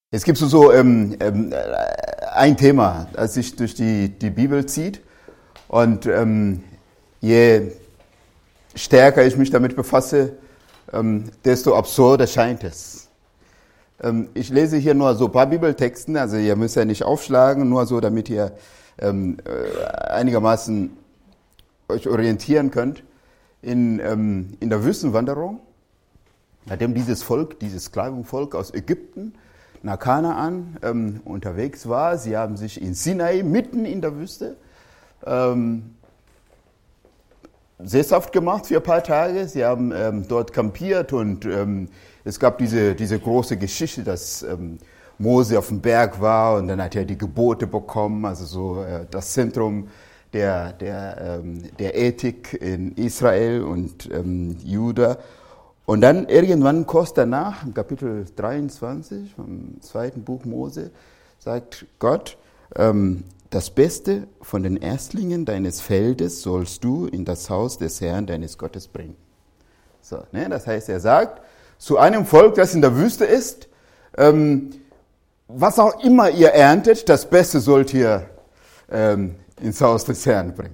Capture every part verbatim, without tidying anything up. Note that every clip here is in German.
Es gibt so, so ähm, ähm, ein Thema, das sich durch die, die Bibel zieht. Und ähm, je stärker ich mich damit befasse, ähm, desto absurder scheint es. Ähm, ich lese hier nur so ein paar Bibeltexten, also ihr müsst ja nicht aufschlagen, nur so, damit ihr ähm, äh, einigermaßen euch orientieren könnt. In, ähm, in der Wüstenwanderung, nachdem dieses Volk, dieses Sklavenvolk aus Ägypten nach Kanaan ähm, unterwegs war. Sie haben sich in Sinai, mitten in der Wüste, ähm, sesshaft gemacht für ein paar Tage. Sie haben ähm, dort kampiert und ähm, es gab diese, diese große Geschichte, dass ähm, Mose auf dem Berg war und dann hat er die Gebote bekommen, also so äh, das Zentrum der, der, ähm, der Ethik in Israel und ähm, Juda. Und dann irgendwann kurz danach, im Kapitel dreiundzwanzig vom zweiten Buch Mose, sagt Gott, ähm, das Beste von den Erstlingen deines Feldes sollst du in das Haus des Herrn, deines Gottes, bringen. So, ne, das heißt, er sagt, zu einem Volk, das in der Wüste ist, ähm, was auch immer ihr erntet, das Beste sollt ihr ähm, ins Haus des Herrn bringen.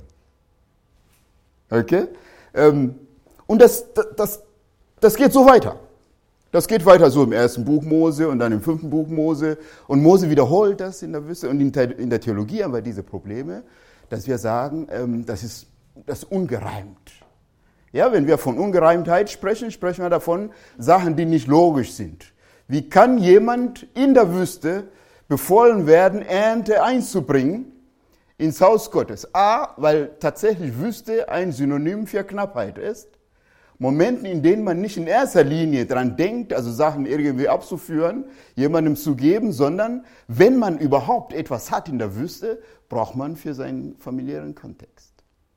Okay? Ähm, und das, das, das Das geht so weiter. Das geht weiter so im ersten Buch Mose und dann im fünften Buch Mose. Und Mose wiederholt das in der Wüste. Und in der Theologie haben wir diese Probleme, dass wir sagen, das ist, das ist ungereimt. Ja, wenn wir von Ungereimtheit sprechen, sprechen wir davon Sachen, die nicht logisch sind. Wie kann jemand in der Wüste befohlen werden, Ernte einzubringen ins Haus Gottes? A, weil tatsächlich Wüste ein Synonym für Knappheit ist. Momenten, in denen man nicht in erster Linie dran denkt, also Sachen irgendwie abzuführen, jemandem zu geben, sondern wenn man überhaupt etwas hat in der Wüste, braucht man für seinen familiären Kontext.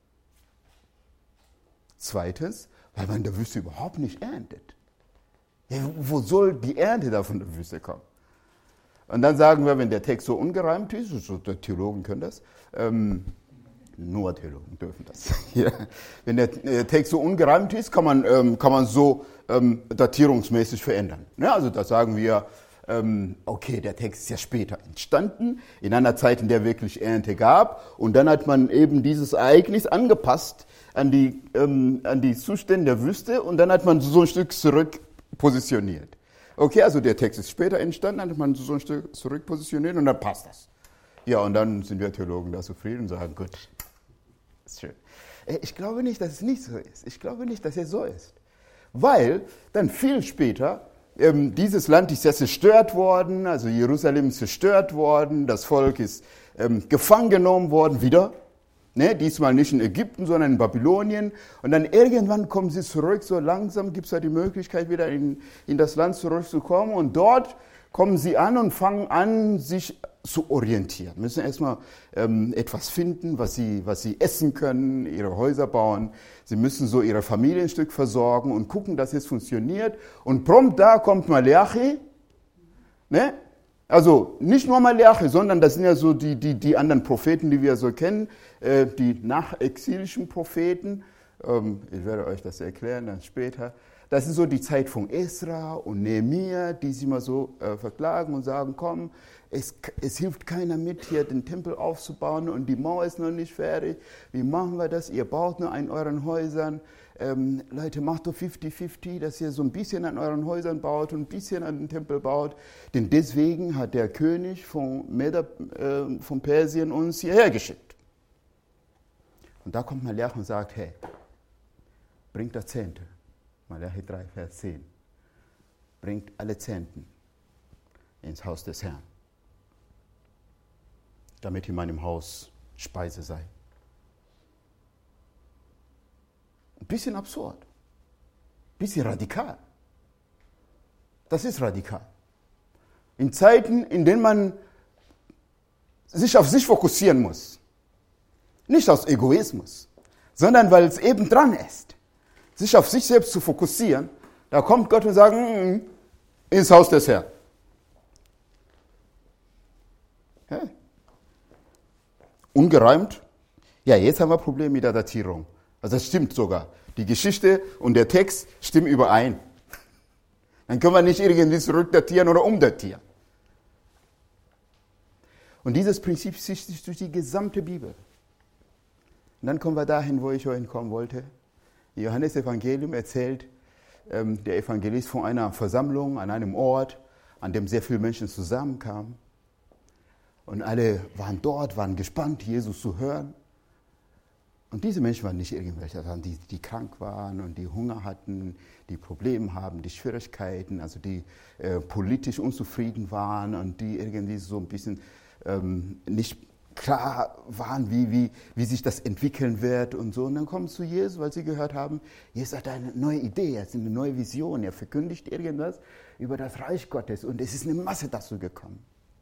Zweitens, weil man in der Wüste überhaupt nicht erntet. Ja, wo soll die Ernte da von der Wüste kommen? Und dann sagen wir, wenn der Text so ungereimt ist, so die Theologen können das, ähm, nur Theologen dürfen das. Ja. Wenn der Text so ungereimt ist, kann man, ähm, kann man so ähm, datierungsmäßig verändern. Ja, also da sagen wir, ähm, okay, der Text ist ja später entstanden, in einer Zeit, in der wirklich Ernte gab. Und dann hat man eben dieses Ereignis angepasst an die, ähm, an die Zustände der Wüste und dann hat man so ein Stück zurück positioniert. Okay, also der Text ist später entstanden, dann hat man so ein Stück zurück positioniert und dann passt das. Ja, und dann sind wir Theologen da zufrieden und sagen, gut, ist schön. Ich glaube nicht, dass es nicht so ist. Ich glaube nicht, dass es so ist. Weil dann viel später, ähm, dieses Land ist ja zerstört worden, also Jerusalem ist zerstört worden, das Volk ist ähm, gefangen genommen worden, wieder. Ne, diesmal nicht in Ägypten, sondern in Babylonien. Und dann irgendwann kommen sie zurück, so langsam gibt es ja die Möglichkeit, wieder in, in das Land zurückzukommen. Und dort kommen sie an und fangen an, sich zu orientieren. Müssen erstmal ähm, etwas finden, was sie, was sie essen können, ihre Häuser bauen. Sie müssen so ihre Familie ein Stück versorgen und gucken, dass es funktioniert. Und prompt da kommt Malachi. Ne? Also nicht nur Malachi, sondern das sind ja so die, die, die anderen Propheten, die wir so kennen, äh, die nachexilischen Propheten. Ähm, ich werde euch das erklären dann später. Das ist so die Zeit von Esra und Nehemia, die sich mal so äh, verklagen und sagen, komm, es, es hilft keiner mit, hier den Tempel aufzubauen und die Mauer ist noch nicht fertig. Wie machen wir das? Ihr baut nur an euren Häusern. Ähm, Leute, macht doch fünfzig fünfzig, dass ihr so ein bisschen an euren Häusern baut und ein bisschen an den Tempel baut. Denn deswegen hat der König von, Meda, äh, von Persien uns hierher geschickt. Und da kommt Malachi und sagt, hey, bringt das Zehnte. Malachi drei, Vers zehn. Bringt alle Zehnten ins Haus des Herrn, damit in meinem Haus Speise sei. Ein bisschen absurd, ein bisschen radikal. Das ist radikal. In Zeiten, in denen man sich auf sich fokussieren muss, nicht aus Egoismus, sondern weil es eben dran ist, sich auf sich selbst zu fokussieren, da kommt Gott und sagt, mm, ins Haus des Herrn. Ja. Ungereimt? Ja, jetzt haben wir Probleme mit der Datierung. Also das stimmt sogar. Die Geschichte und der Text stimmen überein. Dann können wir nicht irgendwie zurückdatieren oder umdatieren. Und dieses Prinzip zieht sich durch die gesamte Bibel. Und dann kommen wir dahin, wo ich heute kommen wollte. Johannes Evangelium erzählt ähm, der Evangelist von einer Versammlung an einem Ort, an dem sehr viele Menschen zusammenkamen. Und alle waren dort, waren gespannt, Jesus zu hören. Und diese Menschen waren nicht irgendwelche, sondern die, die krank waren und die Hunger hatten, die Probleme haben, die Schwierigkeiten, also die äh, politisch unzufrieden waren und die irgendwie so ein bisschen ähm, nicht klar waren, wie, wie, wie sich das entwickeln wird und so. Und dann kommen sie zu Jesus, weil sie gehört haben, Jesus hat eine neue Idee, er hat eine neue Vision, er verkündigt irgendwas über das Reich Gottes und es ist eine Masse dazu gekommen.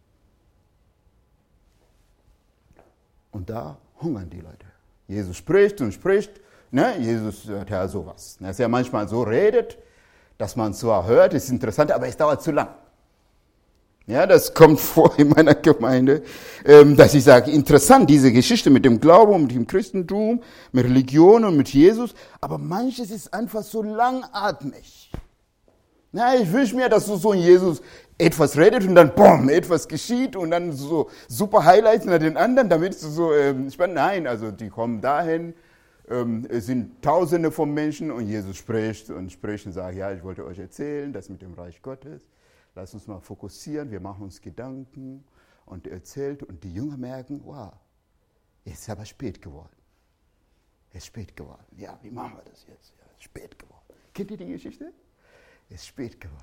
Und da hungern die Leute. Jesus spricht und spricht, ne? Jesus hört ja sowas. Dass er manchmal so redet, dass man zwar hört, ist interessant, aber es dauert zu lang. Ja, das kommt vor in meiner Gemeinde, ähm, dass ich sage, interessant, diese Geschichte mit dem Glauben und mit dem Christentum, mit Religion und mit Jesus, aber manches ist einfach so langatmig. Na, ich wünsche mir, dass du so ein Jesus etwas redet und dann boom, etwas geschieht und dann so super Highlights nach den anderen, damit du so ähm, spannend. Nein, also die kommen dahin, ähm, es sind Tausende von Menschen und Jesus spricht und spricht und sagt, ja, ich wollte euch erzählen, das mit dem Reich Gottes. Lass uns mal fokussieren, wir machen uns Gedanken und er erzählt und die Jünger merken, wow, es ist aber spät geworden. Es ist spät geworden. Ja, wie machen wir das jetzt? Ja, es ist spät geworden. Kennt ihr die Geschichte? Es ist spät geworden.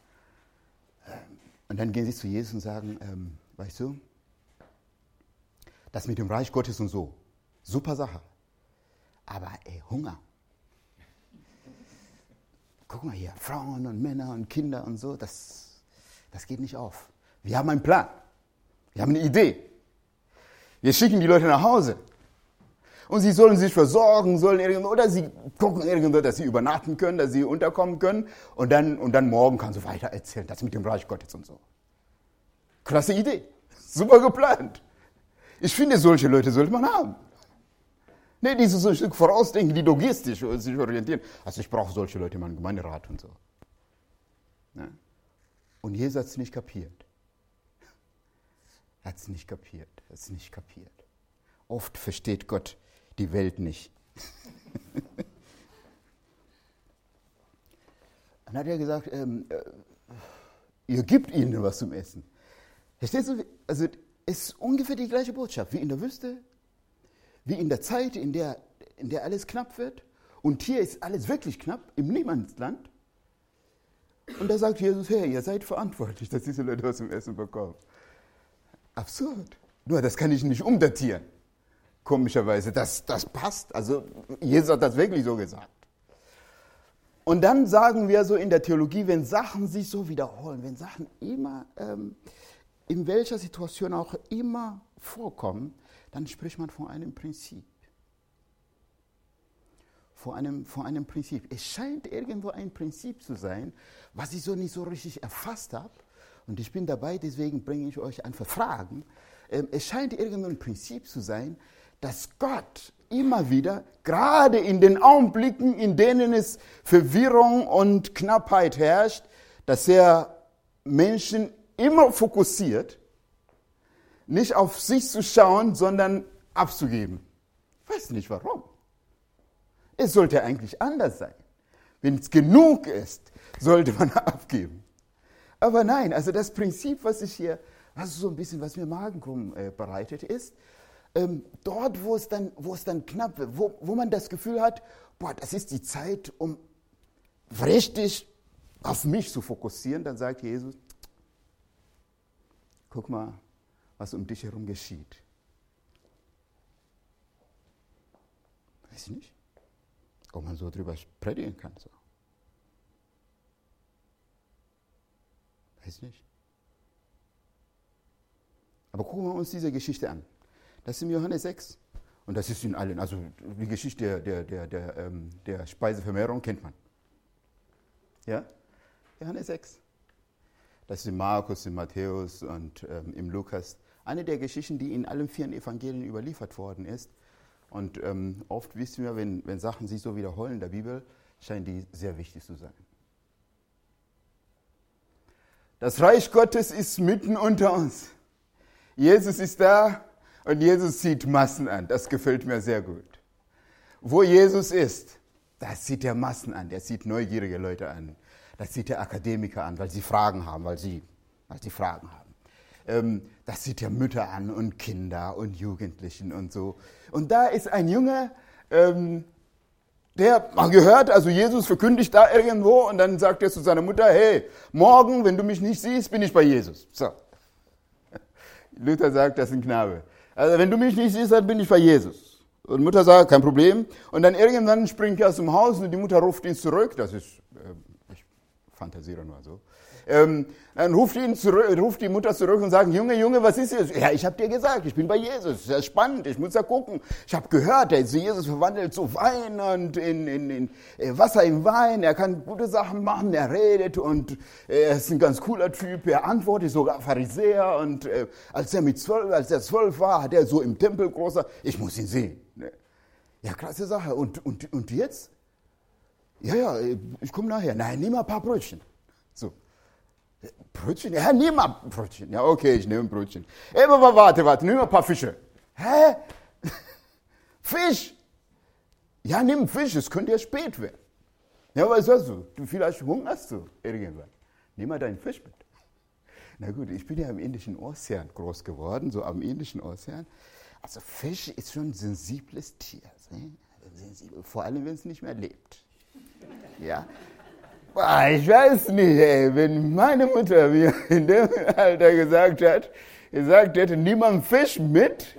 Und dann gehen sie zu Jesus und sagen, ähm, weißt du, das mit dem Reich Gottes und so, super Sache. Aber ey, Hunger. Guck mal hier, Frauen und Männer und Kinder und so, das, das geht nicht auf. Wir haben einen Plan. Wir haben eine Idee. Wir schicken die Leute nach Hause. Und sie sollen sich versorgen, sollen irgendwo, oder sie gucken irgendwo, dass sie übernachten können, dass sie unterkommen können. Und dann, und dann morgen kann sie weiter erzählen, das mit dem Reich Gottes und so. Klasse Idee. Super geplant. Ich finde, solche Leute sollte man haben. Nee, die so ein Stück vorausdenken, die logistisch sich orientieren. Also ich brauche solche Leute in meinem Gemeinderat und so. Ja. Und Jesus hat es nicht kapiert. Er hat es nicht kapiert. Er hat es nicht kapiert. Oft versteht Gott die Welt nicht. Dann hat er gesagt, ähm, äh, ihr gebt ihnen was zum Essen. Verstehst du? Also es ist ungefähr die gleiche Botschaft wie in der Wüste, wie in der Zeit, in der, in der alles knapp wird. Und hier ist alles wirklich knapp, im Niemandsland. Und da sagt Jesus, hey, ihr seid verantwortlich, dass diese Leute was zum Essen bekommen. Absurd. Nur das kann ich nicht umdatieren. Komischerweise, das, das passt. Also Jesus hat das wirklich so gesagt. Und dann sagen wir so in der Theologie, wenn Sachen sich so wiederholen, wenn Sachen immer, ähm, in welcher Situation auch immer vorkommen, dann spricht man von einem Prinzip. Von einem, von einem Prinzip. Es scheint irgendwo ein Prinzip zu sein, was ich so nicht so richtig erfasst habe. Und ich bin dabei, deswegen bringe ich euch einfach Fragen. Ähm, es scheint irgendwo ein Prinzip zu sein, dass Gott immer wieder, gerade in den Augenblicken, in denen es Verwirrung und Knappheit herrscht, dass er Menschen immer fokussiert, nicht auf sich zu schauen, sondern abzugeben. Ich weiß nicht warum. Es sollte eigentlich anders sein. Wenn es genug ist, sollte man abgeben. Aber nein, also das Prinzip, was ich hier, was so ein bisschen, was mir Magengrummen äh, bereitet, ist, ähm, dort, wo es dann, wo es dann knapp wird, wo, wo man das Gefühl hat, boah, das ist die Zeit, um richtig auf mich zu fokussieren, dann sagt Jesus, guck mal, was um dich herum geschieht. Weiß ich nicht, ob man so drüber predigen kann. So. Weiß ich nicht. Aber gucken wir uns diese Geschichte an. Das ist in Johannes sechs. Und das ist in allen, also die Geschichte der, der, der, der, der Speisevermehrung kennt man. Ja? Johannes sechs. Das ist in Markus, in Matthäus und ähm, im Lukas. Eine der Geschichten, die in allen vier Evangelien überliefert worden ist. Und ähm, oft wissen wir, wenn, wenn Sachen sich so wiederholen in der Bibel, scheinen die sehr wichtig zu sein. Das Reich Gottes ist mitten unter uns. Jesus ist da und Jesus zieht Massen an. Das gefällt mir sehr gut. Wo Jesus ist, da zieht er Massen an. Der zieht neugierige Leute an. Das zieht er Akademiker an, weil sie Fragen haben, weil sie, weil sie Fragen haben. Ähm, das zieht er Mütter an und Kinder und Jugendlichen und so. Und da ist ein Junge, ähm, der mal gehört, also Jesus verkündigt da irgendwo und dann sagt er zu seiner Mutter, hey, morgen, wenn du mich nicht siehst, bin ich bei Jesus. So. Luther sagt, das ist ein Knabe. Also wenn du mich nicht siehst, dann bin ich bei Jesus. Und Mutter sagt, kein Problem. Und dann irgendwann springt er aus dem Haus und die Mutter ruft ihn zurück. Das ist, äh, ich fantasiere nur so. Ähm, dann ruft, ihn zurück, ruft die Mutter zurück und sagt, Junge, Junge, was ist jetzt? Ja, ich habe dir gesagt, ich bin bei Jesus. Das ist spannend, ich muss ja gucken. Ich habe gehört, der Jesus verwandelt so Wein und in, in, in Wasser in Wein. Er kann gute Sachen machen, er redet und er ist ein ganz cooler Typ. Er antwortet sogar Pharisäer und äh, als er mit zwölf, als er zwölf war, hat er so im Tempel großer, ich muss ihn sehen. Ja, klasse Sache. Und, und, und jetzt? Ja, ja, ich komme nachher. Nein, nimm mal ein paar Brötchen. So. Brötchen? Ja, nimm mal Brötchen. Ja, okay, ich nehme Brötchen. Ey, aber warte, warte, nimm mal ein paar Fische. Hä? Fisch? Ja, nimm Fisch, es könnte ja spät werden. Ja, was hast du? Du vielleicht hungerst du irgendwann. Nimm mal deinen Fisch mit. Na gut, ich bin ja im Indischen Ozean groß geworden, so am Indischen Ozean. Also Fisch ist schon ein sensibles Tier. Sensibel, vor allem, wenn es nicht mehr lebt. Ja. Ich weiß nicht, ey, wenn meine Mutter mir in dem Alter gesagt hat, gesagt hätte, nimm mal einen Fisch mit.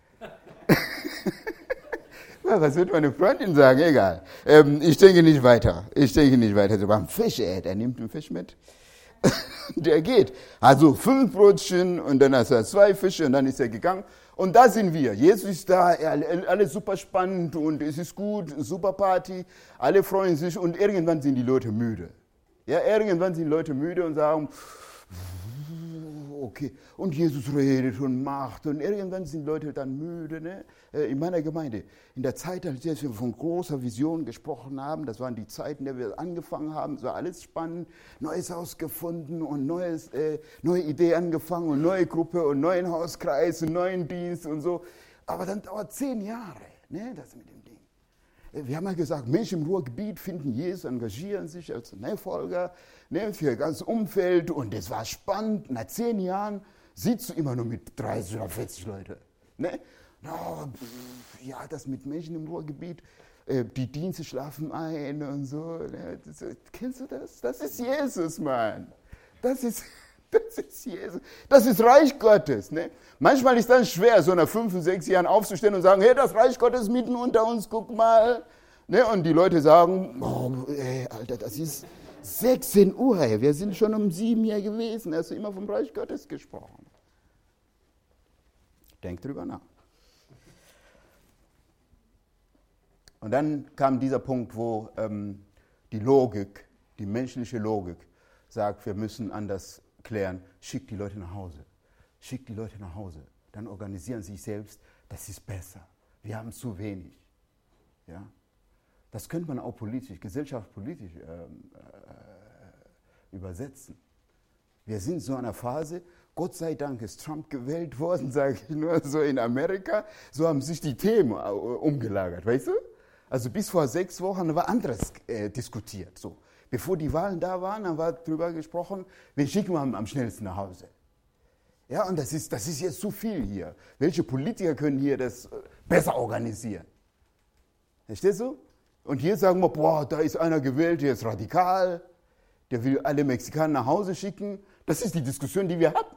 Was wird meine Freundin sagen? Egal. Ähm, ich denke nicht weiter. Ich denke nicht weiter. So beim Fisch, ey, der nimmt einen Fisch mit. Der geht. Also fünf Brötchen und dann hat er zwei Fische und dann ist er gegangen. Und da sind wir. Jesus ist da, alles super spannend und es ist gut, super Party. Alle freuen sich und irgendwann sind die Leute müde. Ja, irgendwann sind die Leute müde und sagen, okay. Und Jesus redet und macht und irgendwann sind die Leute dann müde. Ne? In meiner Gemeinde, in der Zeit, als wir von großer Vision gesprochen haben, das waren die Zeiten, in der wir angefangen haben, es war alles spannend, Neues ausgefunden und neues, äh, neue Idee angefangen und neue Gruppe und neuen Hauskreis und neuen Dienst und so. Aber dann dauert zehn Jahre, ne, das mit dem Ding. Wir haben ja gesagt, Menschen im Ruhrgebiet finden Jesus, engagieren sich als Nachfolger, ne, für das ganze Umfeld und es war spannend. Nach zehn Jahren sitzt du immer nur mit dreißig oder vierzig Leuten. Ne? Oh, ja, das mit Menschen im Ruhrgebiet, äh, die Dienste schlafen ein und so. Ne? Das, kennst du das? Das ist Jesus, Mann. Das ist, das ist Jesus. Das ist Reich Gottes. Ne? Manchmal ist das schwer, so nach fünf, sechs Jahren aufzustehen und sagen, hey, das Reich Gottes ist mitten unter uns, guck mal. Ne? Und die Leute sagen, oh, ey, Alter, das ist sechzehn Uhr, ey. Wir sind schon um sieben hier gewesen, hast du immer vom Reich Gottes gesprochen. Denk drüber nach. Und dann kam dieser Punkt, wo ähm, die Logik, die menschliche Logik sagt, wir müssen anders klären, schickt die Leute nach Hause. Schickt die Leute nach Hause. Dann organisieren sie sich selbst, das ist besser. Wir haben zu wenig. Ja? Das könnte man auch politisch, gesellschaftspolitisch ähm, äh, übersetzen. Wir sind so in einer Phase, Gott sei Dank ist Trump gewählt worden, sage ich nur so in Amerika, so haben sich die Themen umgelagert, weißt du? Also bis vor sechs Wochen war anderes äh, diskutiert. So. Bevor die Wahlen da waren, dann war darüber gesprochen, wen schicken wir am schnellsten nach Hause. Ja, und das ist, das ist jetzt zu viel hier. Welche Politiker können hier das besser organisieren? Verstehst du? Und hier sagen wir, boah, da ist einer gewählt, der ist radikal, der will alle Mexikaner nach Hause schicken. Das ist die Diskussion, die wir hatten.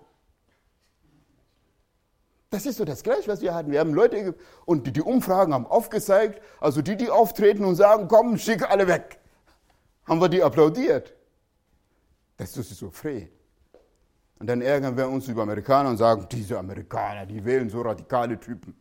Das ist so das Gleiche, was wir hatten. Wir haben Leute, und die, die Umfragen haben aufgezeigt, also die, die auftreten und sagen, komm, schick alle weg. Haben wir die applaudiert. Das ist so frei. Und dann ärgern wir uns über Amerikaner und sagen, diese Amerikaner, die wählen so radikale Typen.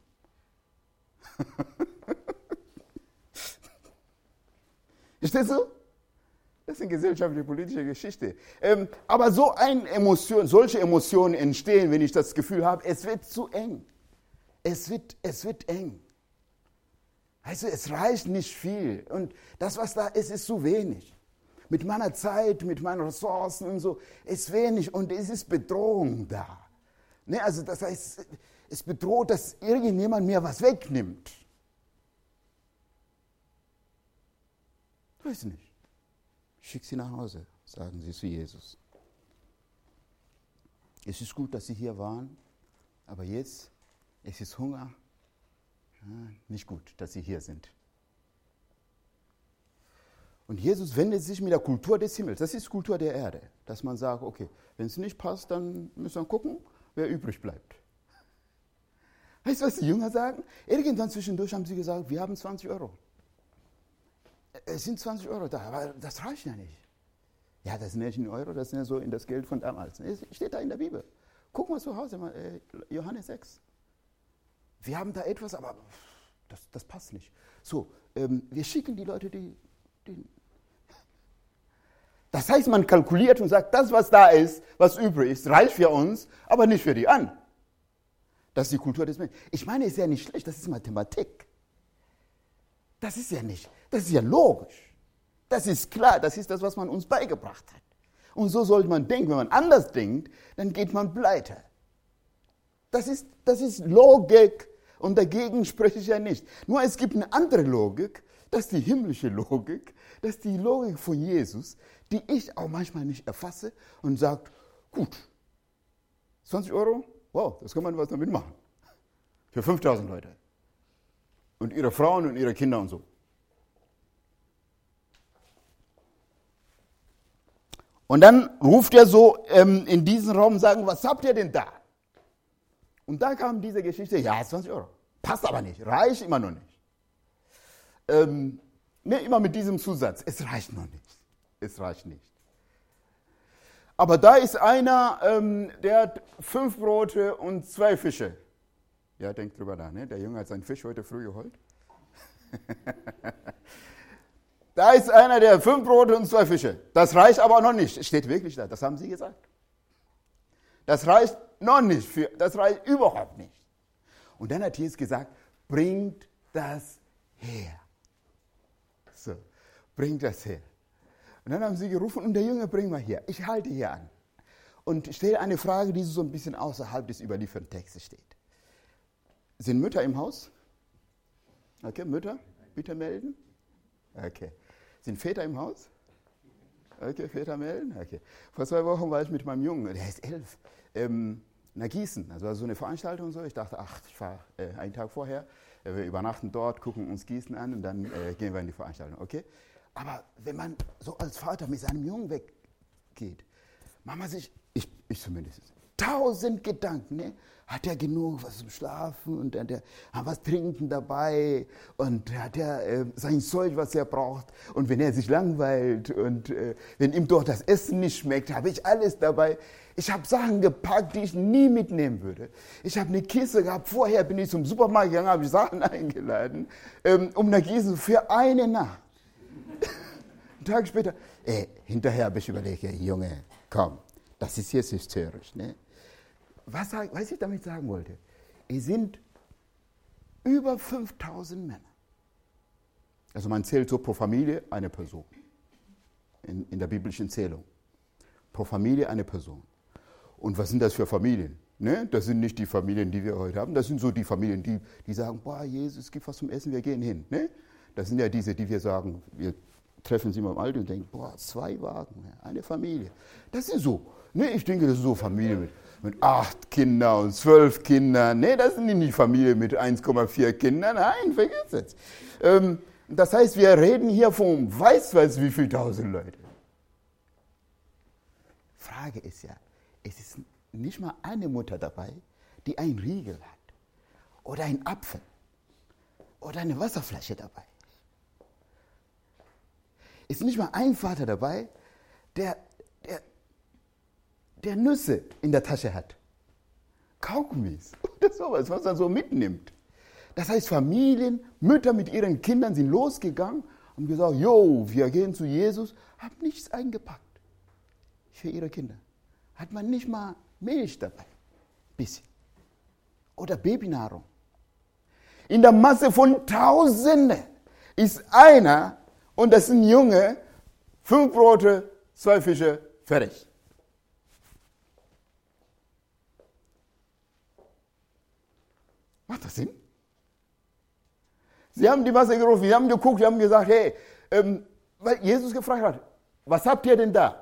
Verstehst du? Das ist eine gesellschaftliche, politische Geschichte. Ähm, aber so eine Emotion, solche Emotionen entstehen, wenn ich das Gefühl habe, es wird zu eng. Es wird, es wird eng. Also es reicht nicht viel. Und das, was da ist, ist zu wenig. Mit meiner Zeit, mit meinen Ressourcen und so, ist wenig und es ist Bedrohung da. Ne, also das heißt, es bedroht, dass irgendjemand mir was wegnimmt. Weiß nicht. Schick sie nach Hause, sagen sie zu Jesus. Es ist gut, dass sie hier waren, aber jetzt, es ist Hunger. Ja, nicht gut, dass sie hier sind. Und Jesus wendet sich mit der Kultur des Himmels. Das ist Kultur der Erde. Dass man sagt, okay, wenn es nicht passt, dann müssen wir gucken, wer übrig bleibt. Weißt du, was die Jünger sagen? Irgendwann zwischendurch haben sie gesagt, wir haben zwanzig Euro. Es sind zwanzig Euro da, aber das reicht ja nicht. Ja, das sind nicht in Euro, das sind ja so in das Geld von damals. Es steht da in der Bibel. Guck mal zu Hause, äh, Johannes sechs. Wir haben da etwas, aber das, das passt nicht. So, ähm, wir schicken die Leute, die, die... Das heißt, man kalkuliert und sagt, das, was da ist, was übrig ist, reicht für uns, aber nicht für die anderen. Das ist die Kultur des Menschen. Ich meine, es ist ja nicht schlecht, das ist Mathematik. Das ist ja nicht, das ist ja logisch. Das ist klar, das ist das, was man uns beigebracht hat. Und so sollte man denken. Wenn man anders denkt, dann geht man pleite. Das ist, das ist Logik und dagegen spreche ich ja nicht. Nur es gibt eine andere Logik, das ist die himmlische Logik, das ist die Logik von Jesus, die ich auch manchmal nicht erfasse und sage, gut, zwanzig Euro, wow, das kann man was damit machen. Für fünftausend Leute. Und ihre Frauen und ihre Kinder und so. Und dann ruft er so ähm, in diesen Raum und sagt, was habt ihr denn da? Und da kam diese Geschichte, ja, zwanzig Euro. Passt aber nicht, reicht immer noch nicht. Ähm, ne, immer mit diesem Zusatz, es reicht noch nicht. Es reicht nicht. Aber da ist einer, ähm, der hat fünf Brote und zwei Fische. Ja, denkt drüber nach, ne? Der Junge hat seinen Fisch heute früh geholt. Da ist einer, der hat fünf Brote und zwei Fische. Das reicht aber noch nicht. Steht wirklich da, das haben sie gesagt. Das reicht noch nicht, für, das reicht überhaupt nicht. Und dann hat Jesus gesagt, bringt das her. So, bringt das her. Und dann haben sie gerufen, und der Junge, bring mal hier. Ich halte hier an. Und stelle eine Frage, die so ein bisschen außerhalb des überlieferten Textes steht. Sind Mütter im Haus? Okay, Mütter, bitte melden. Okay. Sind Väter im Haus? Okay, Väter melden. Okay. Vor zwei Wochen war ich mit meinem Jungen, der ist elf, ähm, nach Gießen. Also war so eine Veranstaltung und so. Ich dachte, ach, ich fahre äh, einen Tag vorher. Äh, wir übernachten dort, gucken uns Gießen an und dann äh, gehen wir in die Veranstaltung. Okay? Aber wenn man so als Vater mit seinem Jungen weggeht, macht man sich, ich, ich zumindest, tausend Gedanken. Ne? Hat er genug was zum Schlafen und hat er hat was trinken dabei und hat er äh, sein Zeug, was er braucht. Und wenn er sich langweilt und äh, wenn ihm dort das Essen nicht schmeckt, habe ich alles dabei. Ich habe Sachen gepackt, die ich nie mitnehmen würde. Ich habe eine Kiste gehabt. Vorher bin ich zum Supermarkt gegangen, habe ich Sachen eingeladen, ähm, um nach Gießen für eine Nacht. Einen Tag später, ey, hinterher habe ich überlegt, ey, Junge, komm, das ist jetzt hysterisch. Ne? Was, was ich damit sagen wollte, es sind über fünftausend Männer. Also man zählt so pro Familie eine Person. In, in der biblischen Zählung. Pro Familie eine Person. Und was sind das für Familien? Ne? Das sind nicht die Familien, die wir heute haben. Das sind so die Familien, die, die sagen, boah, Jesus, gib was zum Essen, wir gehen hin. Ne? Das sind ja diese, die wir sagen, wir treffen sie mal im Alter und denken, boah, zwei Wagen, eine Familie. Das sind so. Ne? Ich denke, das sind so Familien mit, mit acht Kindern und zwölf Kindern. Ne? Das sind nicht die Familie mit eins Komma vier Kindern. Nein, vergiss es. Ähm, das heißt, wir reden hier von weiß weiß wie viel tausend Leute. Frage ist ja, es ist nicht mal eine Mutter dabei, die einen Riegel hat oder einen Apfel oder eine Wasserflasche dabei. Es ist nicht mal ein Vater dabei, der, der, der Nüsse in der Tasche hat. Kaugummis oder sowas, was er so mitnimmt. Das heißt, Familien, Mütter mit ihren Kindern sind losgegangen und gesagt, jo, wir gehen zu Jesus, haben nichts eingepackt für ihre Kinder. Hat man nicht mal Milch dabei, bisschen. Oder Babynahrung. In der Masse von Tausenden ist einer, und das ist ein Junge, fünf Brote, zwei Fische, fertig. Macht das Sinn? Sie haben die Masse gerufen, sie haben geguckt, sie haben gesagt, hey, ähm, weil Jesus gefragt hat, was habt ihr denn da?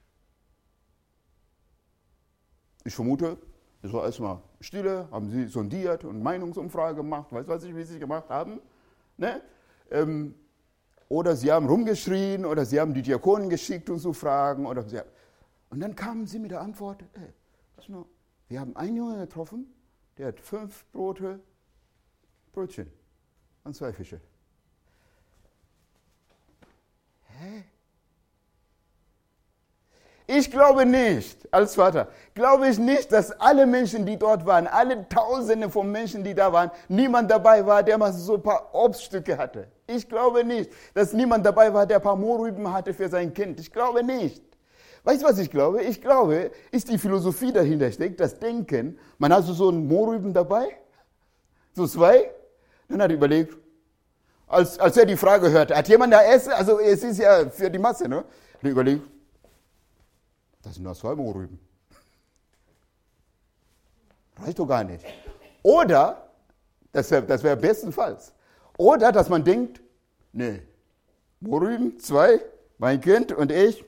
Ich vermute, es war erstmal Stille, haben sie sondiert und Meinungsumfrage gemacht, weiß was ich, wie sie gemacht haben. Ne? Ähm, oder sie haben rumgeschrien, oder sie haben die Diakonen geschickt, um zu fragen. Oder sie, und dann kamen sie mit der Antwort, hey, was noch? Wir haben einen Jungen getroffen, der hat fünf Brote, Brötchen und zwei Fische. Hä? Ich glaube nicht, als Vater, glaube ich nicht, dass alle Menschen, die dort waren, alle Tausende von Menschen, die da waren, niemand dabei war, der mal so ein paar Obststücke hatte. Ich glaube nicht, dass niemand dabei war, der ein paar Mohrrüben hatte für sein Kind. Ich glaube nicht. Weißt du, was ich glaube? Ich glaube, ist die Philosophie dahinter steckt, das Denken. Man hat so einen Mohrrüben dabei, so zwei, dann hat er überlegt, als, als er die Frage hörte, hat jemand da Essen? Also es ist ja für die Masse, ne? Dann überlegt, das sind nur zwei Mohrrüben. Reicht doch gar nicht. Oder, das wäre das wär bestenfalls, oder dass man denkt, nee, Mohrrüben, zwei, mein Kind und ich,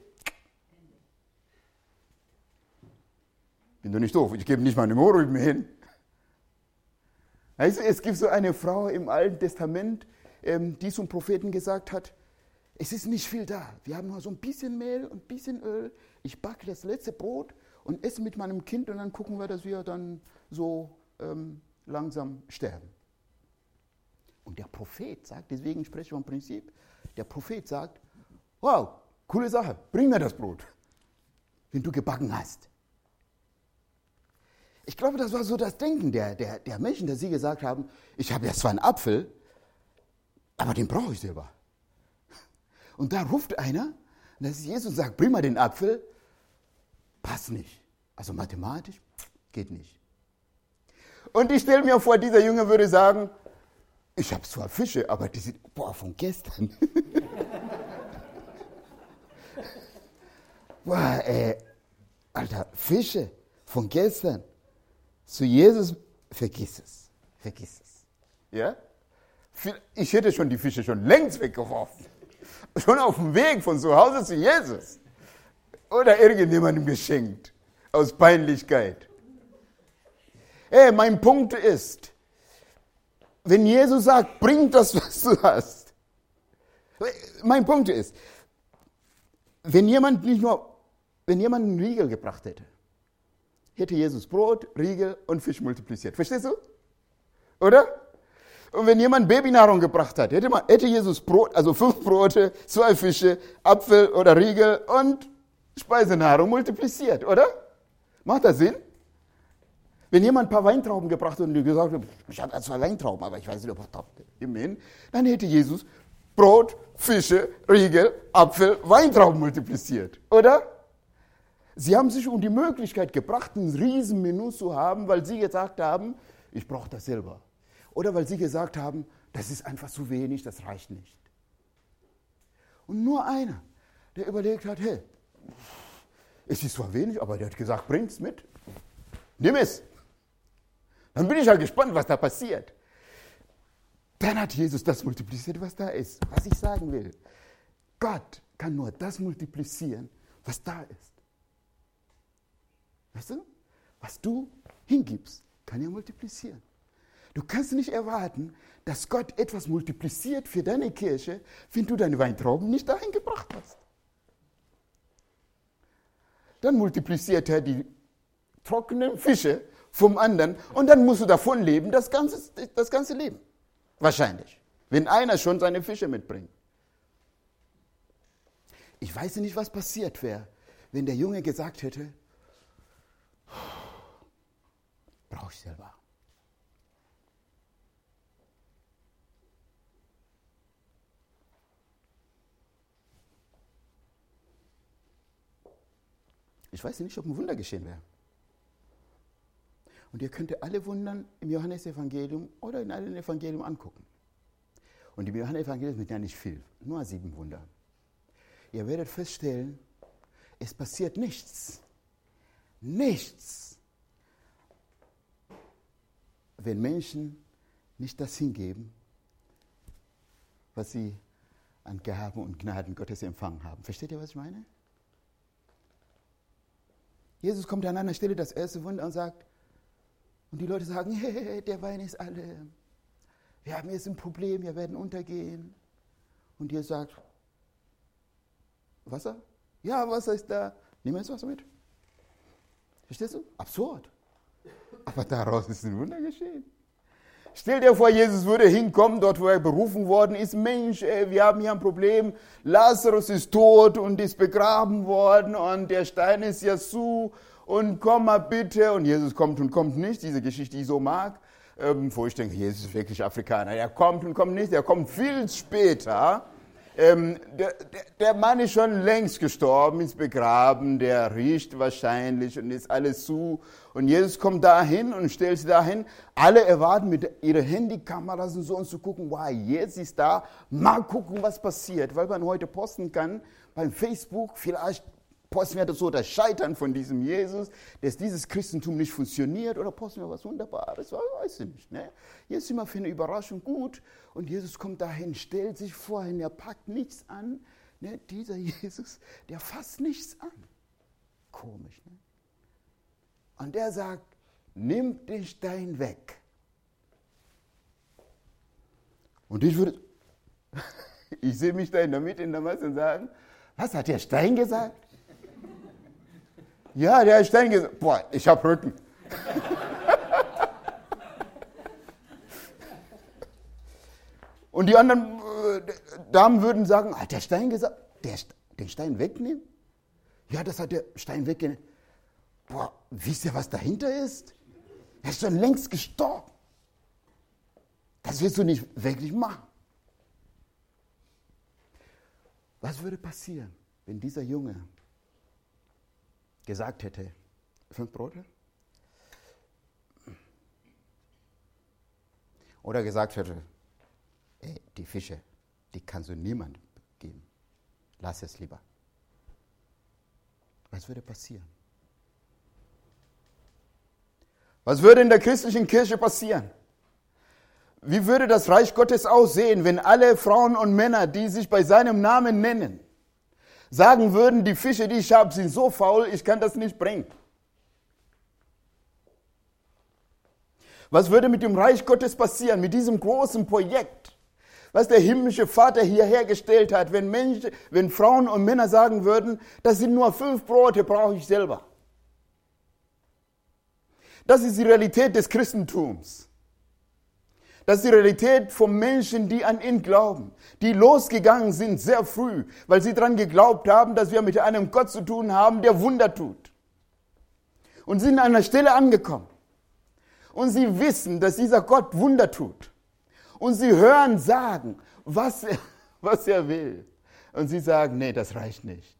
bin doch nicht doof, ich gebe nicht meine Mohrrüben hin. Also, es gibt so eine Frau im Alten Testament, die zum Propheten gesagt hat, es ist nicht viel da. Wir haben nur so ein bisschen Mehl und ein bisschen Öl. Ich backe das letzte Brot und esse mit meinem Kind und dann gucken wir, dass wir dann so ähm, langsam sterben. Und der Prophet sagt, deswegen spreche ich vom Prinzip, der Prophet sagt, wow, coole Sache, bring mir das Brot, wenn du gebacken hast. Ich glaube, das war so das Denken der, der, der Menschen, dass sie gesagt haben, ich habe ja zwar einen Apfel, aber den brauche ich selber. Und da ruft einer, und das ist Jesus, und sagt, bring mal den Apfel. Passt nicht. Also mathematisch geht nicht. Und ich stelle mir vor, dieser Junge würde sagen, ich habe zwar Fische, aber die sind, boah, von gestern. boah, ey, Alter, Fische von gestern. Zu Jesus, vergiss es. Vergiss es. Ja? Ich hätte schon die Fische schon längst weggeworfen. Schon auf dem Weg von zu Hause zu Jesus. Oder irgendjemandem geschenkt. Aus Peinlichkeit. Hey, mein Punkt ist, wenn Jesus sagt, bring das, was du hast. Mein Punkt ist, wenn jemand nicht nur, wenn jemand einen Riegel gebracht hätte, hätte Jesus Brot, Riegel und Fisch multipliziert. Verstehst du? Oder? Und wenn jemand Babynahrung gebracht hat, hätte, man, hätte Jesus Brot, also fünf Brote, zwei Fische, Apfel oder Riegel und Speisenahrung multipliziert, oder? Macht das Sinn? Wenn jemand ein paar Weintrauben gebracht hat und gesagt hat, ich habe zwei Weintrauben, aber ich weiß nicht, ob ich das immerhin, dann hätte Jesus Brot, Fische, Riegel, Apfel, Weintrauben multipliziert, oder? Sie haben sich um die Möglichkeit gebracht, ein Riesenmenü zu haben, weil sie gesagt haben, ich brauche das selber. Oder weil sie gesagt haben, das ist einfach zu wenig, das reicht nicht. Und nur einer, der überlegt hat, hey, es ist zwar wenig, aber der hat gesagt, bring's mit. Nimm es. Dann bin ich ja gespannt, was da passiert. Dann hat Jesus das multipliziert, was da ist. Was ich sagen will, Gott kann nur das multiplizieren, was da ist. Weißt du? Was du hingibst, kann er multiplizieren. Du kannst nicht erwarten, dass Gott etwas multipliziert für deine Kirche, wenn du deine Weintrauben nicht dahin gebracht hast. Dann multipliziert er die trockenen Fische vom anderen und dann musst du davon leben, das ganze, das ganze Leben. Wahrscheinlich. Wenn einer schon seine Fische mitbringt. Ich weiß nicht, was passiert wäre, wenn der Junge gesagt hätte, brauche ich selber. Ich weiß nicht, ob ein Wunder geschehen wäre. Und ihr könnt alle Wundern im Johannesevangelium oder in allen Evangelien angucken. Und im Johannesevangelium sind ja nicht viel, nur sieben Wunder. Ihr werdet feststellen, es passiert nichts. Nichts. Wenn Menschen nicht das hingeben, was sie an Gaben und Gnaden Gottes empfangen haben. Versteht ihr, was ich meine? Jesus kommt an einer Stelle, das erste Wunder, und sagt, und die Leute sagen, hey, der Wein ist alle. Wir haben jetzt ein Problem, wir werden untergehen. Und Jesus sagt, Wasser? Ja, Wasser ist da. Nimm jetzt Wasser mit. Verstehst du? Absurd. Aber daraus ist ein Wunder geschehen. Stell dir vor, Jesus würde hinkommen, dort wo er berufen worden ist. Mensch, ey, wir haben hier ein Problem. Lazarus ist tot und ist begraben worden und der Stein ist ja zu. Und komm mal bitte. Und Jesus kommt und kommt nicht. Diese Geschichte, die ich so mag. Ähm, wo ich denke, Jesus ist wirklich Afrikaner. Er kommt und kommt nicht. Er kommt viel später. Ähm, der, der, der Mann ist schon längst gestorben, ist begraben, der riecht wahrscheinlich und ist alles zu. Und Jesus kommt dahin und stellt sich dahin. Alle erwarten mit ihren Handykameras und so und zu gucken, wow, jetzt ist da, mal gucken, was passiert. Weil man heute posten kann, beim Facebook, vielleicht posten wir das so das Scheitern von diesem Jesus, dass dieses Christentum nicht funktioniert, oder posten wir was Wunderbares, weiß ich nicht. Ne? Jetzt sind wir für eine Überraschung gut und Jesus kommt dahin, stellt sich vorhin, er packt nichts an. Ne? Dieser Jesus, der fasst nichts an. Komisch. Ne? Und der sagt, nimm den Stein weg. Und ich würde, ich sehe mich da in der Mitte in der Masse und sagen, was hat der Stein gesagt? Ja, der hat Stein gesagt, boah, ich habe Rücken. Und die anderen äh, Damen würden sagen, hat der Stein gesagt, der, den Stein wegnehmen? Ja, das hat der Stein weggenommen. Boah, wisst ihr, was dahinter ist? Er ist schon längst gestorben. Das wirst du nicht wirklich machen. Was würde passieren, wenn dieser Junge gesagt hätte, fünf Brote? Oder gesagt hätte, ey, die Fische, die kannst du niemandem geben. Lass es lieber. Was würde passieren? Was würde in der christlichen Kirche passieren? Wie würde das Reich Gottes aussehen, wenn alle Frauen und Männer, die sich bei seinem Namen nennen, sagen würden, die Fische, die ich habe, sind so faul, ich kann das nicht bringen? Was würde mit dem Reich Gottes passieren, mit diesem großen Projekt, was der himmlische Vater hierher gestellt hat, wenn Menschen, wenn Frauen und Männer sagen würden, das sind nur fünf Brote, brauche ich selber. Das ist die Realität des Christentums. Das ist die Realität von Menschen, die an ihn glauben, die losgegangen sind sehr früh, weil sie daran geglaubt haben, dass wir mit einem Gott zu tun haben, der Wunder tut. Und sind an einer Stelle angekommen. Und sie wissen, dass dieser Gott Wunder tut. Und sie hören sagen, was er, was er will. Und sie sagen, nee, das reicht nicht.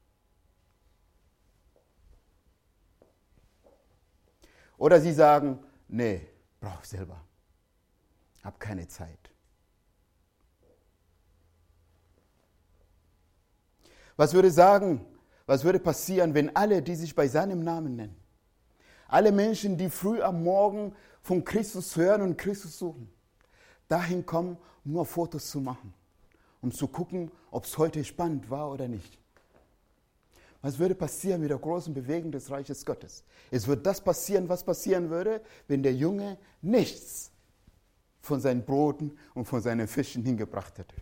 Oder sie sagen, nee, brauche ich selber. Hab keine Zeit. Was würde sagen, was würde passieren, wenn alle, die sich bei seinem Namen nennen, alle Menschen, die früh am Morgen von Christus hören und Christus suchen, dahin kommen, um nur Fotos zu machen, um zu gucken, ob es heute spannend war oder nicht? Was würde passieren mit der großen Bewegung des Reiches Gottes? Es wird das passieren, was passieren würde, wenn der Junge nichts von seinen Broten und von seinen Fischen hingebracht hätte.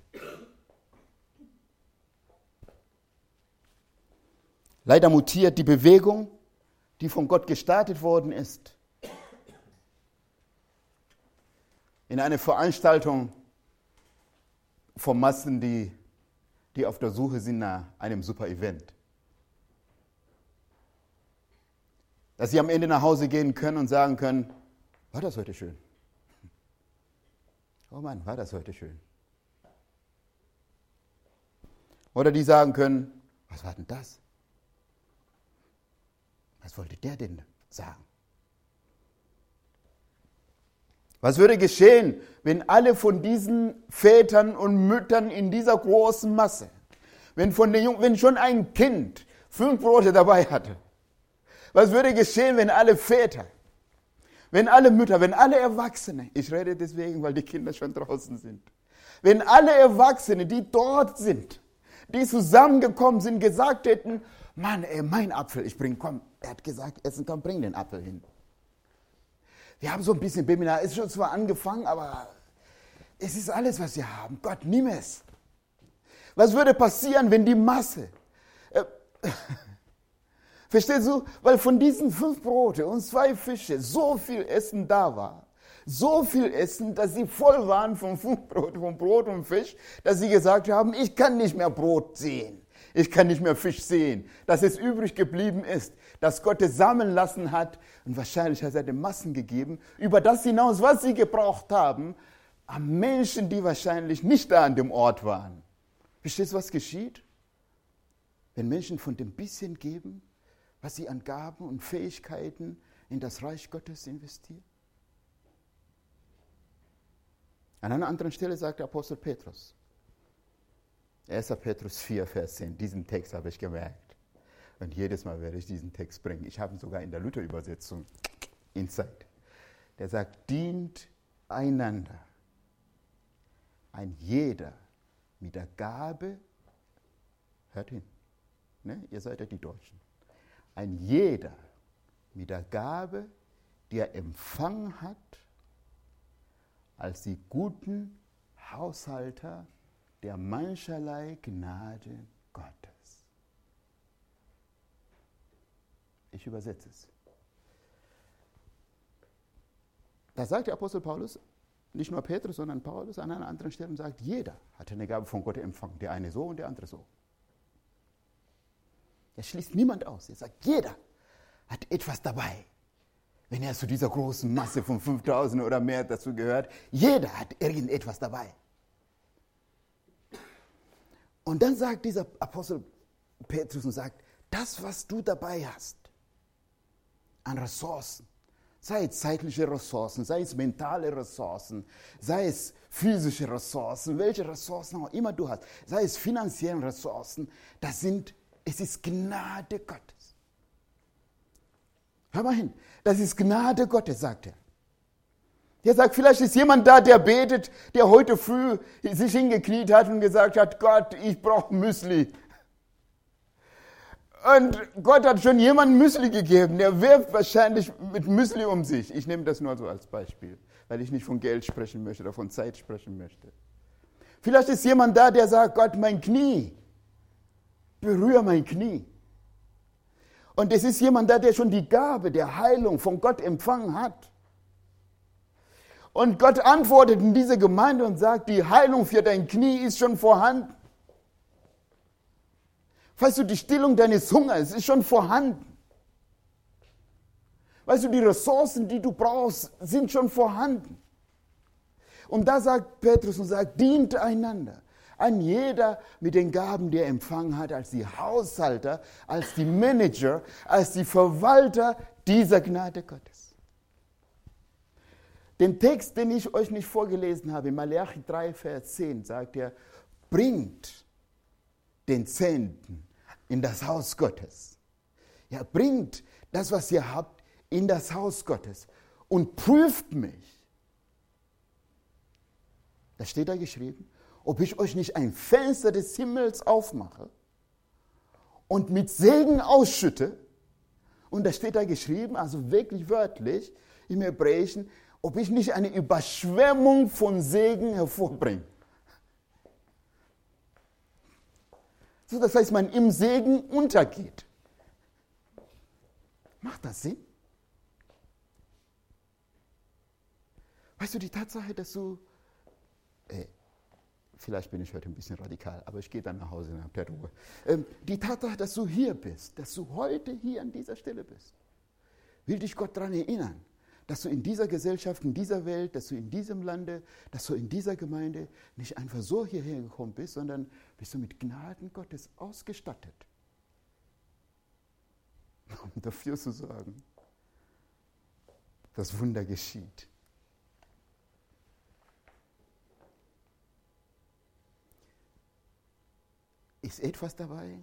Leider mutiert die Bewegung, die von Gott gestartet worden ist, in eine Veranstaltung von Massen, die, die auf der Suche sind nach einem super Event. Dass sie am Ende nach Hause gehen können und sagen können, war das heute schön? Oh Mann, war das heute schön? Oder die sagen können, was war denn das? Was wollte der denn sagen? Was würde geschehen, wenn alle von diesen Vätern und Müttern in dieser großen Masse, wenn, von den Jungen, wenn schon ein Kind fünf Brote dabei hatte, was würde geschehen, wenn alle Väter, Wenn alle Mütter, wenn alle Erwachsene, ich rede deswegen, weil die Kinder schon draußen sind, wenn alle Erwachsene, die dort sind, die zusammengekommen sind, gesagt hätten, Mann, ey, mein Apfel, ich bring, komm, er hat gesagt, essen, komm, bring den Apfel hin. Wir haben so ein bisschen Beminar, ist schon zwar angefangen, aber es ist alles, was wir haben. Gott, nimm es. Was würde passieren, wenn die Masse, äh, verstehst du, weil von diesen fünf Brote und zwei Fische so viel Essen da war, so viel Essen, dass sie voll waren von fünf Brot, von Brot und Fisch, dass sie gesagt haben, ich kann nicht mehr Brot sehen. Ich kann nicht mehr Fisch sehen, dass es übrig geblieben ist, dass Gott es sammeln lassen hat und wahrscheinlich hat er den Massen gegeben, über das hinaus, was sie gebraucht haben, an Menschen, die wahrscheinlich nicht da an dem Ort waren. Verstehst du, was geschieht? Wenn Menschen von dem bisschen geben, was sie an Gaben und Fähigkeiten in das Reich Gottes investieren? An einer anderen Stelle sagt der Apostel Petrus, erster Petrus vier, Vers zehn, diesen Text habe ich gemerkt. Und jedes Mal werde ich diesen Text bringen. Ich habe ihn sogar in der Luther-Übersetzung, Insight. Der sagt, dient einander, ein jeder mit der Gabe, hört hin, ne? Ihr seid ja die Deutschen, ein jeder mit der Gabe, die er empfangen hat, als die guten Haushalter der mancherlei Gnade Gottes. Ich übersetze es. Da sagt der Apostel Paulus, nicht nur Petrus, sondern Paulus an einer anderen Stelle und sagt, jeder hat eine Gabe von Gott empfangen. Der eine so und der andere so. Er schließt niemand aus. Er sagt, jeder hat etwas dabei. Wenn er zu dieser großen Masse von fünftausend oder mehr dazu gehört, jeder hat irgendetwas dabei. Und dann sagt dieser Apostel Petrus und sagt, das, was du dabei hast, an Ressourcen, sei es zeitliche Ressourcen, sei es mentale Ressourcen, sei es physische Ressourcen, welche Ressourcen auch immer du hast, sei es finanzielle Ressourcen, das sind, es ist Gnade Gottes. Hör mal hin, das ist Gnade Gottes, sagt er. Der sagt, vielleicht ist jemand da, der betet, der heute früh sich hingekniet hat und gesagt hat, Gott, ich brauche Müsli. Und Gott hat schon jemandem Müsli gegeben, der wirft wahrscheinlich mit Müsli um sich. Ich nehme das nur so als Beispiel, weil ich nicht von Geld sprechen möchte oder von Zeit sprechen möchte. Vielleicht ist jemand da, der sagt, Gott, mein Knie, berühre mein Knie. Und es ist jemand da, der schon die Gabe der Heilung von Gott empfangen hat. Und Gott antwortet in diese Gemeinde und sagt, die Heilung für dein Knie ist schon vorhanden. Weißt du, die Stillung deines Hungers ist schon vorhanden. Weißt du, die Ressourcen, die du brauchst, sind schon vorhanden. Und da sagt Petrus und sagt, dient einander. Ein jeder mit den Gaben, die er empfangen hat, als die Haushalter, als die Manager, als die Verwalter dieser Gnade Gottes. Den Text, den ich euch nicht vorgelesen habe, in Malachi drei, Vers zehn, sagt er, bringt den Zehnten in das Haus Gottes. Ja, bringt das, was ihr habt, in das Haus Gottes und prüft mich. Da steht da geschrieben, ob ich euch nicht ein Fenster des Himmels aufmache und mit Segen ausschütte. Und da steht da geschrieben, also wirklich wörtlich im Hebräischen, ob ich nicht eine Überschwemmung von Segen hervorbringe. So, das heißt, man im Segen untergeht. Macht das Sinn? Weißt du, die Tatsache, dass du, äh, vielleicht bin ich heute ein bisschen radikal, aber ich gehe dann nach Hause nach der Ruhe. Ähm, die Tatsache, dass du hier bist, dass du heute hier an dieser Stelle bist, will dich Gott daran erinnern, dass du in dieser Gesellschaft, in dieser Welt, dass du in diesem Lande, dass du in dieser Gemeinde nicht einfach so hierher gekommen bist, sondern bist du mit Gnaden Gottes ausgestattet. Um dafür zu sorgen, dass Wunder geschieht. Ist etwas dabei?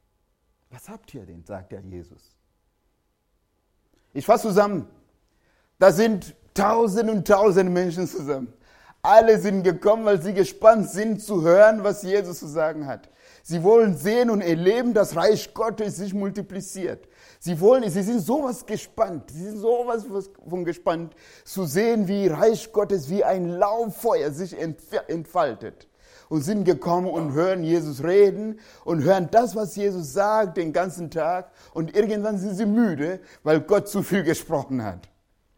Was habt ihr denn, sagt der Jesus. Ich fasse zusammen. Da sind tausend und tausend Menschen zusammen. Alle sind gekommen, weil sie gespannt sind zu hören, was Jesus zu sagen hat. Sie wollen sehen und erleben, dass Reich Gottes sich multipliziert. Sie wollen, sie sind sowas gespannt, sie sind sowas von gespannt zu sehen, wie Reich Gottes wie ein Lauffeuer sich entfaltet. Und sind gekommen und hören Jesus reden und hören das, was Jesus sagt, den ganzen Tag. Und irgendwann sind sie müde, weil Gott zu viel gesprochen hat.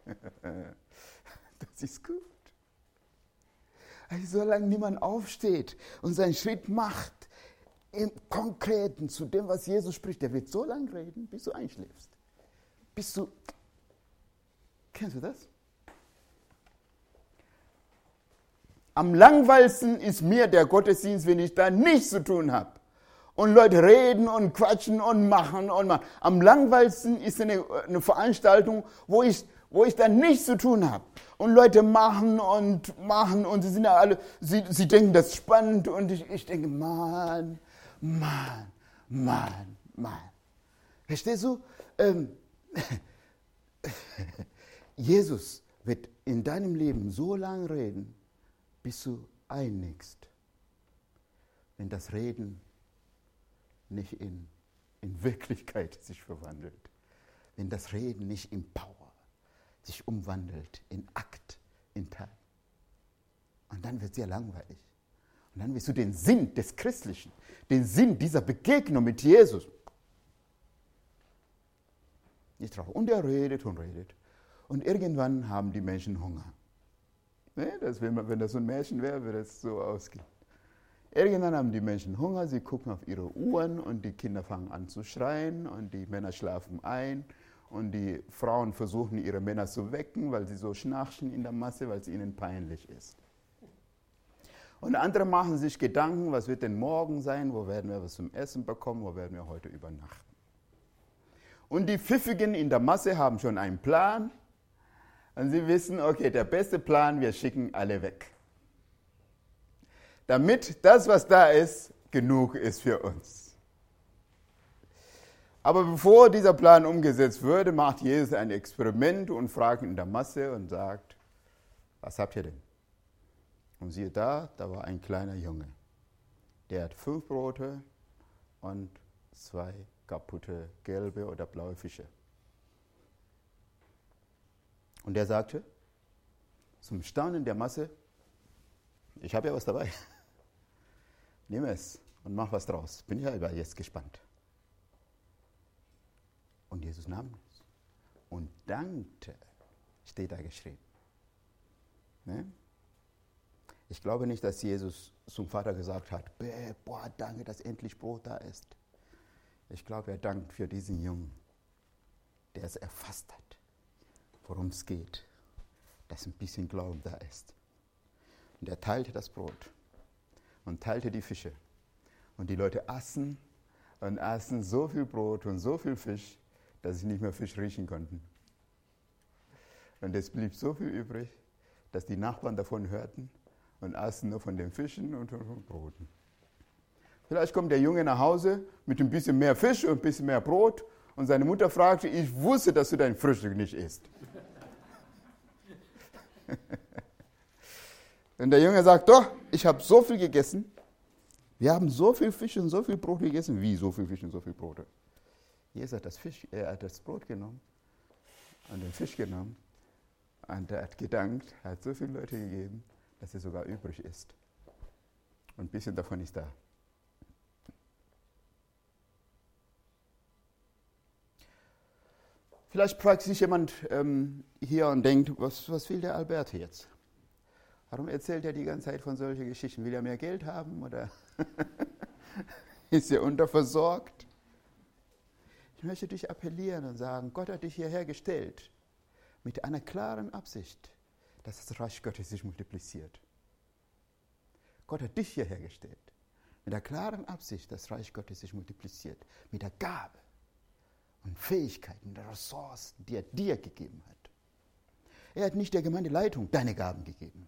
Das ist gut. Also solange niemand aufsteht und seinen Schritt macht, im Konkreten zu dem, was Jesus spricht, der wird so lange reden, bis du einschläfst. Bis du, kennst du das? Am langweiligsten ist mir der Gottesdienst, wenn ich da nichts zu tun habe. Und Leute reden und quatschen und machen und machen. Am langweiligsten ist eine, eine Veranstaltung, wo ich, wo ich da nichts zu tun habe. Und Leute machen und machen und sie sind ja alle, sie, sie denken, das ist spannend. Und ich, ich denke, Mann, Mann, Mann, Mann. Verstehst du? Ähm, Jesus wird in deinem Leben so lange reden, bis du einnickst, wenn das Reden nicht in, in Wirklichkeit sich verwandelt, wenn das Reden nicht in Power sich umwandelt, in Akt, in Tat. Und dann wird es sehr langweilig. Und dann wirst du den Sinn des Christlichen, den Sinn dieser Begegnung mit Jesus nicht drauf. Und er redet und redet. Und irgendwann haben die Menschen Hunger. Ne, das, wenn das so ein Märchen wäre, würde es so ausgehen. Irgendwann haben die Menschen Hunger, sie gucken auf ihre Uhren und die Kinder fangen an zu schreien und die Männer schlafen ein und die Frauen versuchen, ihre Männer zu wecken, weil sie so schnarchen in der Masse, weil es ihnen peinlich ist. Und andere machen sich Gedanken, was wird denn morgen sein, wo werden wir was zum Essen bekommen, wo werden wir heute übernachten. Und die Pfiffigen in der Masse haben schon einen Plan. Und sie wissen, okay, der beste Plan, wir schicken alle weg. Damit das, was da ist, genug ist für uns. Aber bevor dieser Plan umgesetzt würde, macht Jesus ein Experiment und fragt in der Masse und sagt, was habt ihr denn? Und siehe da, da war ein kleiner Junge. Der hat fünf Brote und zwei kaputte gelbe oder blaue Fische. Und der sagte, zum Staunen der Masse, ich habe ja was dabei. Nimm es und mach was draus. Bin ich ja jetzt gespannt. Und Jesus nahm es und dankte, steht da geschrieben. Ne? Ich glaube nicht, dass Jesus zum Vater gesagt hat, boah, danke, dass endlich Brot da ist. Ich glaube, er dankt für diesen Jungen, der es erfasst hat, worum es geht, dass ein bisschen Glauben da ist. Und er teilte das Brot und teilte die Fische. Und die Leute aßen und aßen so viel Brot und so viel Fisch, dass sie nicht mehr Fisch riechen konnten. Und es blieb so viel übrig, dass die Nachbarn davon hörten und aßen nur von den Fischen und von den Broten. Vielleicht kommt der Junge nach Hause mit ein bisschen mehr Fisch und ein bisschen mehr Brot und seine Mutter fragte, ich wusste, dass du dein Frühstück nicht isst. Und der Junge sagt, doch, ich habe so viel gegessen. Wir haben so viel Fisch und so viel Brot gegessen. Wie so viel Fisch und so viel Brot? Jesus hat das, Fisch, er hat das Brot genommen und den Fisch genommen und er hat gedankt, hat so viele Leute gegeben, dass es sogar übrig ist. Und ein bisschen davon ist da. Vielleicht fragt sich jemand ähm, hier und denkt, was, was will der Albert jetzt? Warum erzählt er die ganze Zeit von solchen Geschichten? Will er mehr Geld haben oder ist er unterversorgt? Ich möchte dich appellieren und sagen, Gott hat dich hierher gestellt mit einer klaren Absicht, dass das Reich Gottes sich multipliziert. Gott hat dich hierher gestellt mit der klaren Absicht, dass das Reich Gottes sich multipliziert, mit der Gabe und Fähigkeiten, der Ressourcen, die er dir gegeben hat. Er hat nicht der Gemeindeleitung deine Gaben gegeben.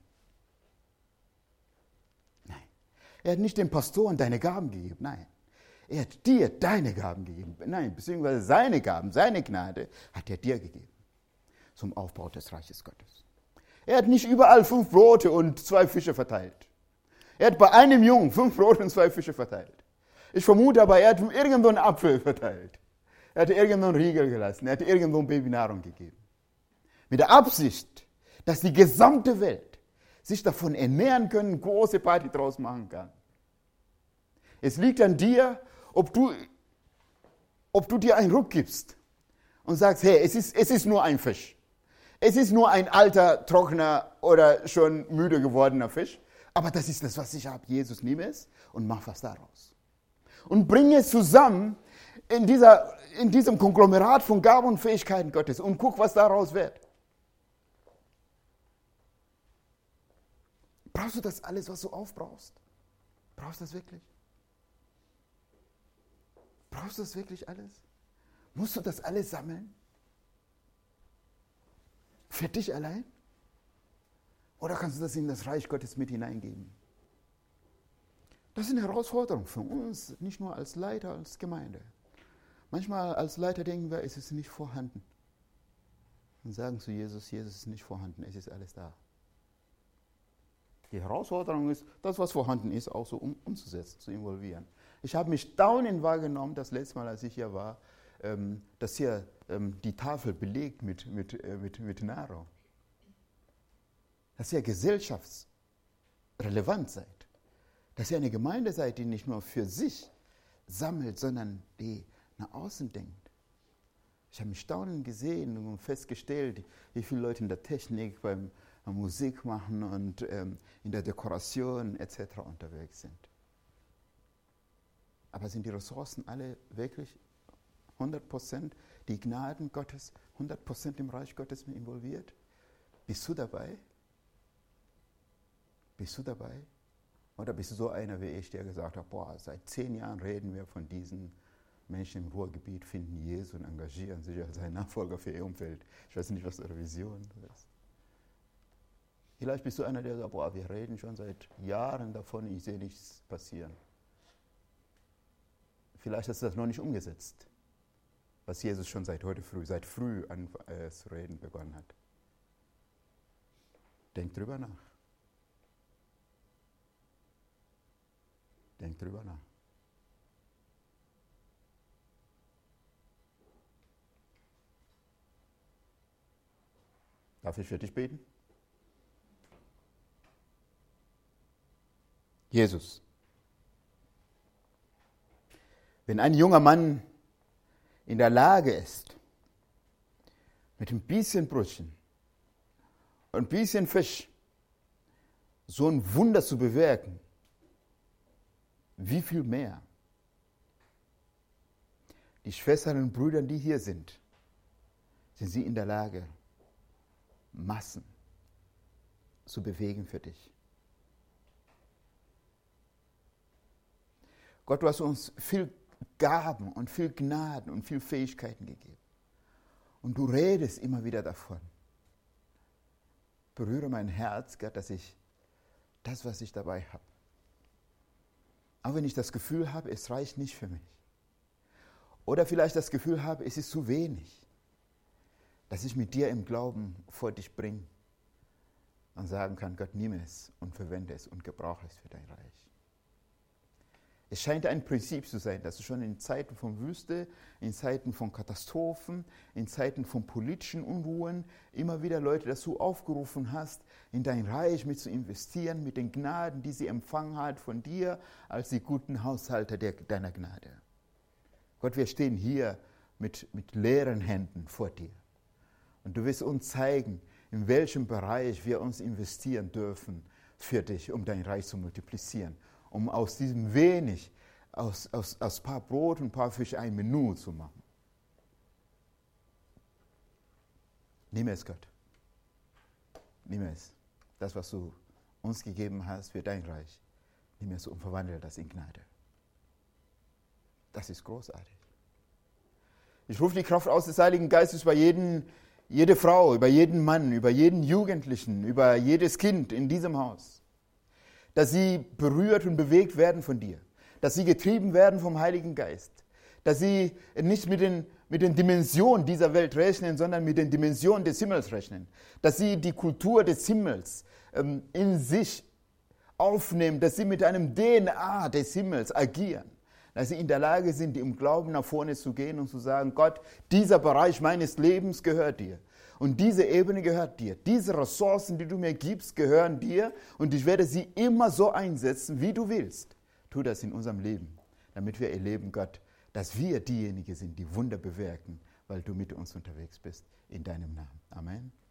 Nein. Er hat nicht den Pastoren deine Gaben gegeben. Nein. Er hat dir deine Gaben gegeben. Nein, beziehungsweise seine Gaben, seine Gnade hat er dir gegeben. zum Aufbau des Reiches Gottes. Er hat nicht überall fünf Brote und zwei Fische verteilt. Er hat bei einem Jungen fünf Brote und zwei Fische verteilt. Ich vermute aber, er hat ihm irgendwo einen Apfel verteilt. Er hat irgendwo einen Riegel gelassen. Er hat irgendwo ein Babynahrung gegeben. Mit der Absicht, dass die gesamte Welt sich davon ernähren können, große Party draus machen kann. Es liegt an dir, ob du, ob du dir einen Ruck gibst und sagst, hey, es ist, es ist nur ein Fisch. Es ist nur ein alter, trockener oder schon müde gewordener Fisch. Aber das ist das, was ich habe. Jesus, nimm es und mach was daraus. Und bring es zusammen in, dieser, in diesem Konglomerat von Gaben und Fähigkeiten Gottes und guck, was daraus wird. Brauchst du das alles, was du aufbrauchst? Brauchst du das wirklich? Brauchst du das wirklich alles? Musst du das alles sammeln? Für dich allein? Oder kannst du das in das Reich Gottes mit hineingeben? Das ist eine Herausforderung für uns, nicht nur als Leiter, als Gemeinde. Manchmal als Leiter denken wir, es ist nicht vorhanden. Und sagen zu Jesus, Jesus ist nicht vorhanden, es ist alles da. Die Herausforderung ist, das, was vorhanden ist, auch so um, umzusetzen, zu involvieren. Ich habe mich staunend wahrgenommen, das letzte Mal, als ich hier war, ähm, dass hier ähm, die Tafel belegt mit, mit, äh, mit, mit Nahrung. Dass ihr gesellschaftsrelevant seid. Dass ihr eine Gemeinde seid, die nicht nur für sich sammelt, sondern die nach außen denkt. Ich habe mich staunend gesehen und festgestellt, wie viele Leute in der Technik, beim Musik machen und ähm, in der Dekoration et cetera unterwegs sind. Aber sind die Ressourcen alle wirklich hundert Prozent, die Gnaden Gottes, hundert Prozent im Reich Gottes involviert? Bist du dabei? Bist du dabei? Oder bist du so einer wie ich, der gesagt hat, boah, seit zehn Jahren reden wir von diesen Menschen im Ruhrgebiet, finden Jesus und engagieren sich als ein Nachfolger für ihr Umfeld. Ich weiß nicht, was eure Vision ist. Vielleicht bist du einer, der sagt, boah, wir reden schon seit Jahren davon, ich sehe nichts passieren. Vielleicht hast du das noch nicht umgesetzt, was Jesus schon seit heute früh, seit früh an äh, zu reden begonnen hat. Denk drüber nach. Denk drüber nach. Darf ich für dich beten? Jesus. Wenn ein junger Mann in der Lage ist, mit ein bisschen Brötchen und ein bisschen Fisch so ein Wunder zu bewirken, wie viel mehr die Schwestern und Brüder, die hier sind, sind sie in der Lage, Massen zu bewegen für dich. Gott, du hast uns viel Gaben und viel Gnaden und viel Fähigkeiten gegeben. Und du redest immer wieder davon. Berühre mein Herz, Gott, dass ich das, was ich dabei habe, auch wenn ich das Gefühl habe, es reicht nicht für mich. Oder vielleicht das Gefühl habe, es ist zu wenig, dass ich mit dir im Glauben vor dich bringe und sagen kann, Gott, nimm es und verwende es und gebrauche es für dein Reich. Es scheint ein Prinzip zu sein, dass du schon in Zeiten von Wüste, in Zeiten von Katastrophen, in Zeiten von politischen Unruhen immer wieder Leute dazu aufgerufen hast, in dein Reich mit zu investieren, mit den Gnaden, die sie empfangen hat von dir, als die guten Haushalter der, deiner Gnade. Gott, wir stehen hier mit, mit leeren Händen vor dir. Und du wirst uns zeigen, in welchem Bereich wir uns investieren dürfen für dich, um dein Reich zu multiplizieren. Um aus diesem wenig, aus, aus, aus ein paar Brot und ein paar Fisch ein Menü zu machen. Nimm es, Gott. Nimm es. Das, was du uns gegeben hast für dein Reich. Nimm es und verwandle das in Gnade. Das ist großartig. Ich rufe die Kraft aus des Heiligen Geistes über jeden, jede Frau, über jeden Mann, über jeden Jugendlichen, über jedes Kind in diesem Haus. Dass sie berührt und bewegt werden von dir, dass sie getrieben werden vom Heiligen Geist, dass sie nicht mit den mit den Dimensionen dieser Welt rechnen, sondern mit den Dimensionen des Himmels rechnen. Dass sie die Kultur des Himmels ähm, in sich aufnehmen, dass sie mit einem D N A des Himmels agieren. Dass sie in der Lage sind, im Glauben nach vorne zu gehen und zu sagen, Gott, dieser Bereich meines Lebens gehört dir. Und diese Ebene gehört dir. Diese Ressourcen, die du mir gibst, gehören dir. Und ich werde sie immer so einsetzen, wie du willst. Tu das in unserem Leben, damit wir erleben, Gott, dass wir diejenigen sind, die Wunder bewirken, weil du mit uns unterwegs bist. In deinem Namen. Amen.